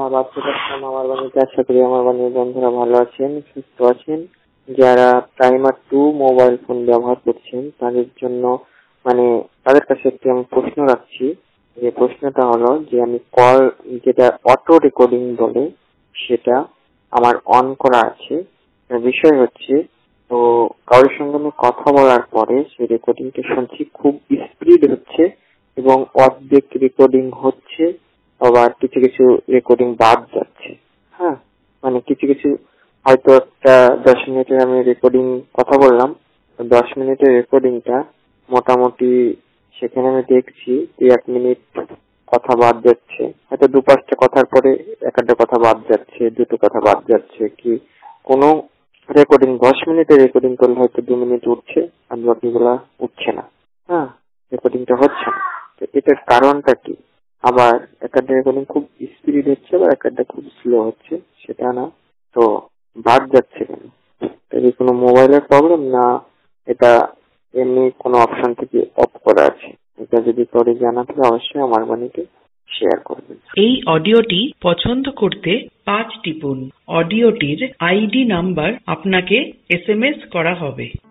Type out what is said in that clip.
বাচ্চাটা আমার বাড়িতে। আশা করি আমার বাড়ির বন্ধুরা ভালো আছেন, সুস্থ আছেন। যারা প্রাইমার 2 মোবাইল ফোন ব্যবহার করছেন তাদের জন্য তাদের কাছে একটি আমি প্রশ্ন রাখছি। যে প্রশ্নটা হলো যে আমি কল, যেটা অটো রেকর্ডিং বলে, সেটা আমার অন করা আছে। বিষয় হচ্ছে, তো কারোর সঙ্গে আমি কথা বলার পরে সেই রেকর্ডিংটা শুনছি, খুব স্পিড হচ্ছে এবং অর্ধেক রেকর্ডিং হচ্ছে, আবার কিছু কিছু রেকর্ডিং বাদ যাচ্ছে। হ্যাঁ, কিছু কিছু হয়তো একটা 10 মিনিটের আমি রেকর্ডিং কথা বললাম, 10 মিনিটের রেকর্ডিংটা মোটামুটি সেখানে আমি দেখছি 1 মিনিট কথা বাদ যাচ্ছে, হয়তো 2-5টা কথার পরে একটা কথা বাদ যাচ্ছে, 2টো কথা বাদ যাচ্ছে। কি কোনো রেকর্ডিং 10 মিনিটের রেকর্ডিং করলে হয়তো 2 মিনিট উঠছে আর বাকিগুলা উঠছে না। হ্যাঁ, রেকর্ডিংটা হচ্ছে না। তো এটার কারণটা কি? আবার একটা রেকর্ডিং খুব স্পিড হচ্ছে, আবার একটা খুব স্লো হচ্ছে, সেটা না। তো বাদ যাচ্ছে কেন? এটা কোনো মোবাইলের প্রবলেম, না এটা এমনি কোনো অপশন থেকে অফ করা আছে? এটা যদি পরে জানা থাকে অবশ্যই আমার বাণীতে শেয়ার করবেন। এই অডিওটি পছন্দ করতে 5 টিপুন। অডিওটির আইডি নাম্বার আপনাকে SMS করা হবে।